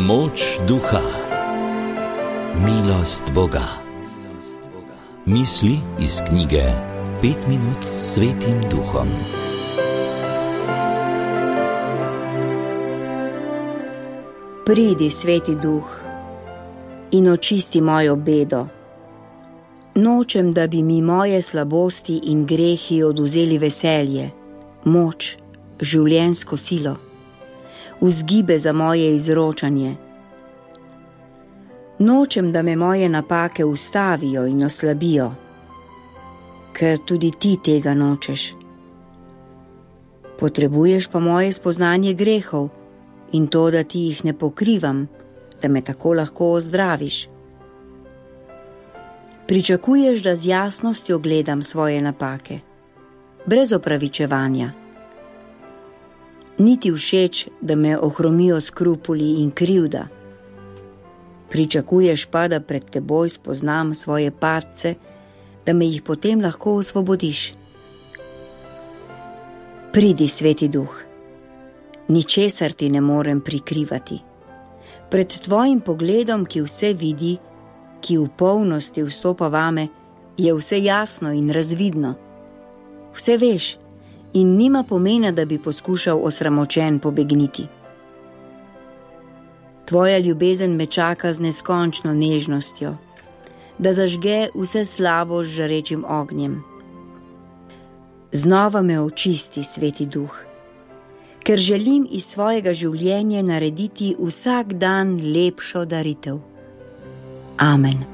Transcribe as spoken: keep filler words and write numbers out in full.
Moč duha, milost Boga. Misli iz knjige Pet minut s Svetim Duhom. Pridi, Sveti Duh, in očisti mojo bedo. Nočem, da bi mi moje slabosti in grehi odvzeli veselje, moč, življenjsko silo, vzgibe za moje izročanje. Nočem, da me moje napake ustavijo in oslabijo, ker tudi ti tega nočeš. Potrebuješ pa moje spoznanje grehov in to, da ti jih ne pokrivam, da me tako lahko ozdraviš. Pričakuješ, da z jasnostjo gledam svoje napake, brez opravičevanja. Ni ti všeč, da me ohromijo skrupuli in krivda. Pričakuješ pa, da pred teboj spoznam svoje padce, da me jih potem lahko osvobodiš. Pridi, Sveti Duh, ničesar ti ne morem prikrivati. Pred tvojim pogledom, ki vse vidi, ki v polnosti vstopa vame, je vse jasno in razvidno. Vse veš in nima pomena, da bi poskušal osramočen pobegniti. Tvoja ljubezen me čaka z neskončno nežnostjo, da zažge vse slabo z žarečim ognjem. Znova me očisti, Sveti Duh, ker želim iz svojega življenja narediti vsak dan lepšo daritev. Amen.